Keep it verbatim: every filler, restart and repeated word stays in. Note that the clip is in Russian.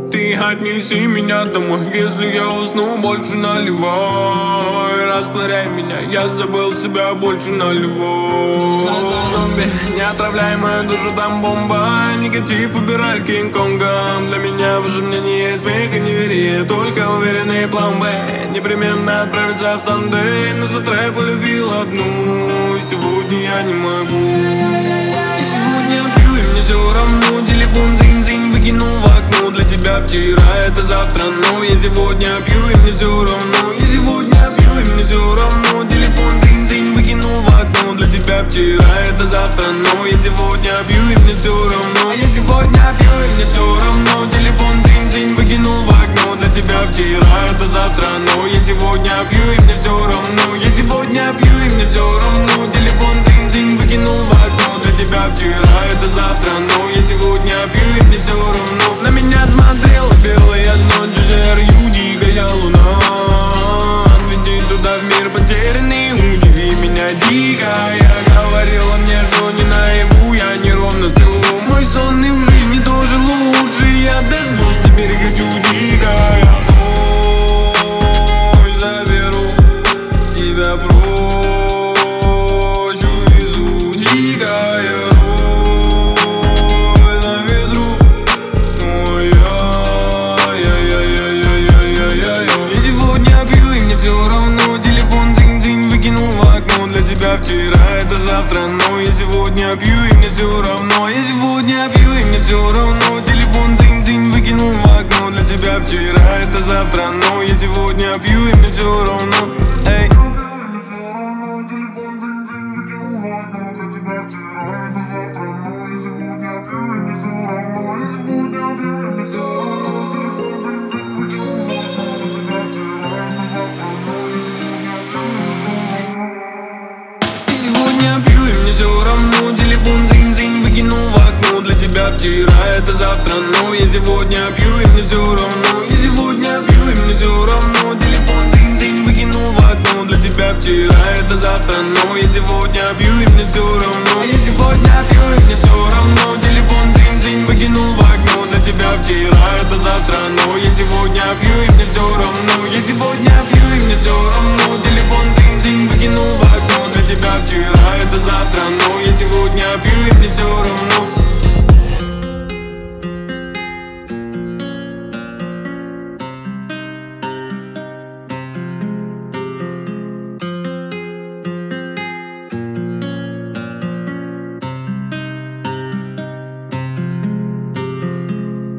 Ты отнеси меня домой, если я усну, больше наливай. Растворяй меня, я забыл себя, больше наливай. Зомби, не отравляй мою душу, там бомба. Негатив убирай Кинг-Конга. Для меня уже мне не есть смех и не вери, только уверенный план Б. Непременно отправиться в Сандей, но за трэп полюбил одну. Сегодня я не могу. Сегодня пью и мне все равно. Телефон зинь-зинь выкинул в окно. Для тебя вчера, это завтра, но я сегодня пью и мне все равно. Я сегодня пью и мне все равно. Телефон зинь-зинь выкинул в окно. Для тебя вчера, это завтра, но я сегодня пью и мне все равно. Я сегодня пью и мне все равно. Телефон зинь-зинь выкинул в окно. Для тебя вчера, это завтра, но я сегодня пью и мне все равно. Я сегодня пью и мне все равно. Телефон зинь-зинь выкинул в окно. Для тебя вчера, это завтра, но я сегодня пью и мне все равно. На меня смотрела белая ночь, жарью дикая луна. Отведи туда в мир потерянный, удиви меня дико. Я говорила мне, что не наяву, я неровно сплю. Мой сон и в жизни тоже лучше, я до звезд теперь хочу дико. Я ой, заберу тебя прочь, увезу дикая. Вчера, это завтра, но я сегодня пью и мне все равно. Я сегодня пью и мне все равно. Телефон зинь-зинь выкинул в окно. Для тебя вчера, это завтра, но я сегодня пью и мне все равно. Эй. Сегодня пью и мне все равно. Телефон зинь-зинь выкинул в окно. Для тебя вчера, это завтра, но я сегодня пью и мне все равно. Я сегодня пью и мне все равно. Телефон зинь-зинь выкинул в окно. Для тебя вчера, это завтра, но я сегодня пью и мне все равно.